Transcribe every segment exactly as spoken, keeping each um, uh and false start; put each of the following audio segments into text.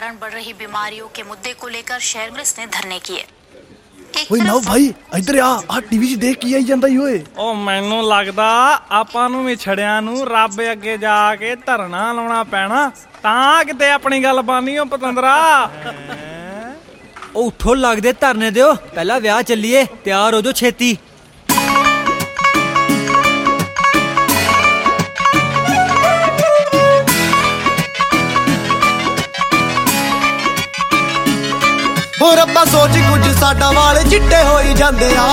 कारण बढ़ रही बीमारियों के मुद्दे को लेकर शहर पुलिस ने धरने किए। ਓਏ ਨਵ ਭਾਈ ਇੱਧਰ ਆ ਆ ਟੀਵੀ 'ਚ ਦੇਖ ਕੀ ਆਈ ਜਾਂਦਾ ਈ ਓਏ। ਉਹ ਮੈਨੂੰ ਲੱਗਦਾ ਆਪਾਂ ਨੂੰ ਵੀ ਛੜਿਆਂ ਨੂੰ ਰੱਬ ਅੱਗੇ ਜਾ ਕੇ ਧਰਨਾ ਲਾਉਣਾ ਪੈਣਾ ਤਾਂ ਕਿਤੇ ਆਪਣੀ ਗੱਲ ਬਾਨੀ ਓ ਪਤੰਦਰਾ। ਉਹ ਉੱਠੋ ਲੱਗਦੇ ਧਰਨੇ ਦਿਓ, ਪਹਿਲਾਂ ਵਿਆਹ ਚੱਲੀਏ, ਤਿਆਰ ਹੋ ਜਾਓ ਛੇਤੀ। ਹੋ ਰੱਬਾ ਸੋਚ ਕੁਝ ਸਾਡਾ ਵਾਲ ਚਿੱਟੇ ਹੋਈ ਜਾਂਦੇ ਆ,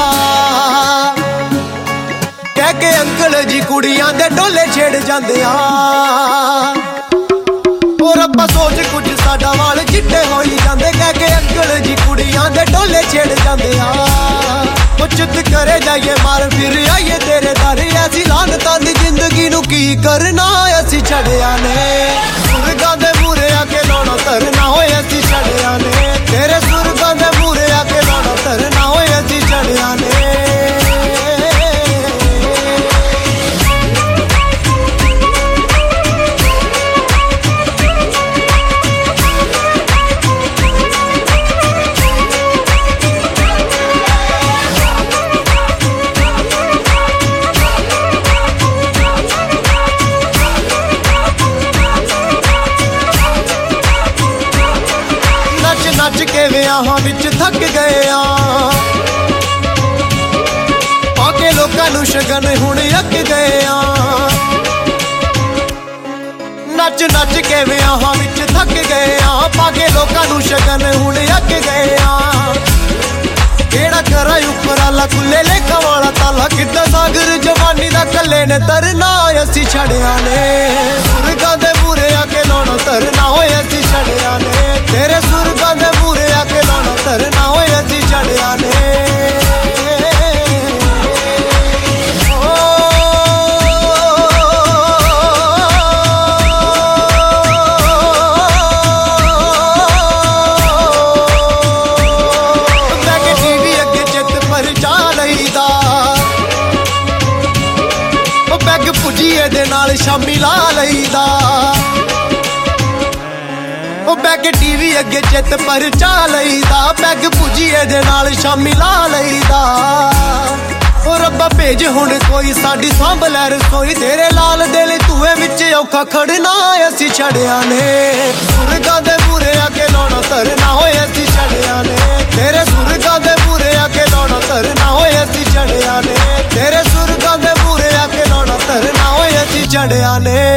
ਕਹਿ ਕੇ ਅੰਕਲ ਜੀ ਕੁੜੀਆਂ ਦੇ ਢੋਲੇ ਛੇੜ ਜਾਂਦੇ ਆ। ਹੋ ਰੱਬਾ ਸੋਚ ਕੁਝ ਸਾਡਾ ਵਾਲ ਚਿੱਟੇ ਹੋਈ ਜਾਂਦੇ, ਕਹਿ ਕੇ ਅੰਕਲ ਜੀ ਕੁੜੀਆਂ ਦੇ ਢੋਲੇ ਛੇੜ ਜਾਂਦੇ ਆ। ਉਹ ਚਿੱਤ ਕਰੇ ਜਾਈਏ ਮਾਰ ਫਿਰ ਆਈਏ ਤੇਰੇ ਦਰ, ਐਸੀ ਲਾਨਤਾਂ ਦੀ ਜ਼ਿੰਦਗੀ ਨੂੰ ਕੀ ਕਰਨਾ ਅਸੀਂ ਛੜਿਆ ਨੇ। ਸੁਰਗਾਂ ਦੇ ਮੂਹਰੇ ਆ ਕੇ ਲਾਉਣਾ ਧਰਨਾ ਹੋਏ ਅਸੀਂ ਛੜਿਆ ਨੇ, ਤੇਰੇ ਸੁਰਗਾਂ ਦੇ ਮੂਹਰੇ ਆ ਕੇ ਲਾਉਣਾ ਧਰਨਾ ਹੋਏ ਅਸੀਂ ਛੜਿਆ ਨੇ। ਨੱਚ ਕੇ ਵਿਆਹਾਂ ਵਿੱਚ ਥੱਕ ਗਏ ਆ, ਪਾ ਕੇ ਲੋਕਾਂ ਨੂੰ ਸ਼ਗਨ ਹੁਣ ਅੱਕ ਗਏ ਆ। ਨੱਚ ਨੱਚ ਕੇ ਵਿਆਹਾਂ ਵਿੱਚ ਥੱਕ ਗਏ ਆ, ਪਾ ਕੇ ਲੋਕਾਂ ਨੂੰ ਸ਼ਗਨ ਹੁਣ ਅੱਕ ਗਏ ਆ। ਕਿਹੜਾ ਕਰਾਂ ਉਪਰਾਲਾ ਖੁੱਲੇ ਲੇਖਾਂ ਵਾਲਾ ਤਾਲਾ, ਕਿੱਦਾਂ ਸਾਗਰ ਜਵਾਨੀ ਦਾ ਕੱਲੇ ਨੇ ਤਰਨਾ ਅਸੀਂ ਛੜਿਆ ਨੇ। ਸੁਰਗਾਂ ਦੇ ਮੂਹਰੇ ਆ ਕੇ ਲਾਉਣਾ ਧਰਨਾ ਹੋਏ ਅਸੀਂ ਛੜਿਆ ਨੇ, ਤੇਰੇ ਸੁਰਗਾਂ ਦੇ ਮੂਹਰੇ ਆ ਕੇ ਲਾਉਣਾ ਧਰਨਾ ਹੋਏ ਅਸੀਂ ਛੜਿਆ ਨੇ। ਪੈਗ ਭੁਜੀਏ ਦੇ ਨਾਲ ਸ਼ਾਮੀ ਲਾ ਲਈਦਾ, ਉਹ ਬੈਗ ਟੀਵੀ ਅੱਗੇ ਚਿੱਤ ਪਰ ਚਾ ਲਈਦਾ। ਪੈਗ ਭੁਜੀਏ ਦੇ ਨਾਲ ਸ਼ਾਮੀ ਲਾ ਲਈਦਾ। ਉਹ ਰੱਬਾ ਭੇਜ ਹੁਣ ਕੋਈ ਸਾਡੀ ਸਾਂਭ ਲੈ ਰਸੋਈ, ਤੇਰੇ ਲਾਲ ਦਿਲ ਧੂਏ ਵਿੱਚ ਔਖਾ ਖੜਨਾ ਅਸੀਂ ਛੜਿਆ ਨੇ। ਸੁਰਗਾਂ ਦੇ ਮੂਹਰੇ ਆ ਕੇ ਲਾਉਣਾ ਧਰਨਾ ਹੋਏ ਅਸੀਂ ਛੜਿਆ ਨੇ, ਤੇਰੇ ਸੁਰਗਾਂ ਦੇ ਮੂਹਰੇ ਆ ਕੇ ਲਾਉਣਾ ਧਰਨਾ ਹੋਏ ਅਸੀਂ ਛੜਿਆ ਨੇ, ਤੇਰੇ ਸੁਰਗਾਂ ਦੇ ਮੂਹਰੇ ਆ ਕੇ ਲਾਉਣਾ ਧਰਨਾ ਹੋਏ ਅਸੀਂ ਛੜਿਆ ਨੇ।